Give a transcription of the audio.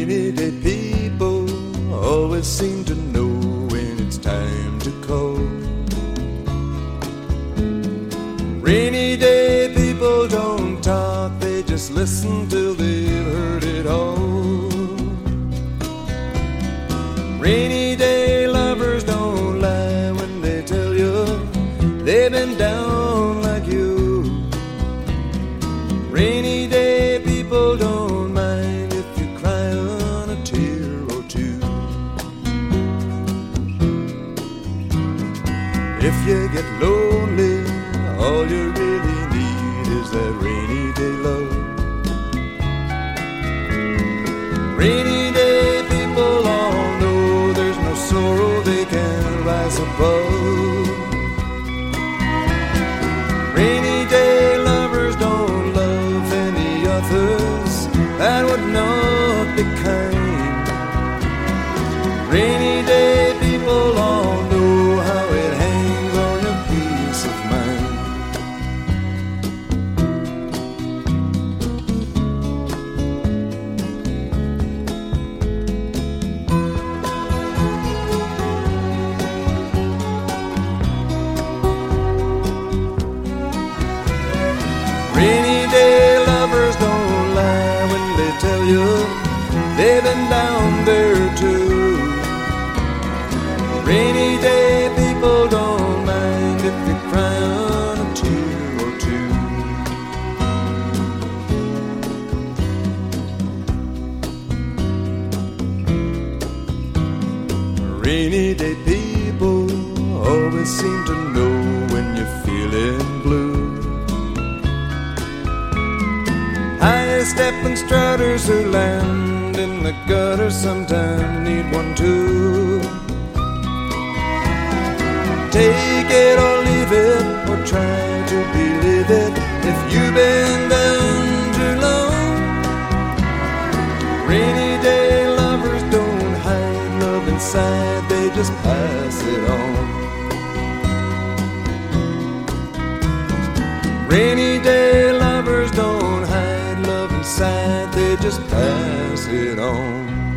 Rainy day people always seem to know when it's time to call. Rainy day people don't talk, they just listen till they've heard it all. Rainy day lovers don't lie when they tell you they've been down like you. Rainy day people don't mind if you cry on a tear or two. If you get lonely, all you really need is that rainy day love. Rainy day people all know there's no sorrow they can rise above. Rainy day lovers don't love any others, that would not be kind. Rainy day people all know how it hangs on your peace of mind. Rainy day lovers don't lie when they tell you they've been down there too. Rainy day people don't mind if you cry on a tear or two. Rainy day people always seem to know when you're feeling blue. High-stepping strutters who land in the gutter sometimes need one too. Take it or leave it, or try to believe it if you've been down too long. Rainy day lovers don't hide love inside, they just pass it on. Rainy day lovers don't hide love inside, they just pass it on.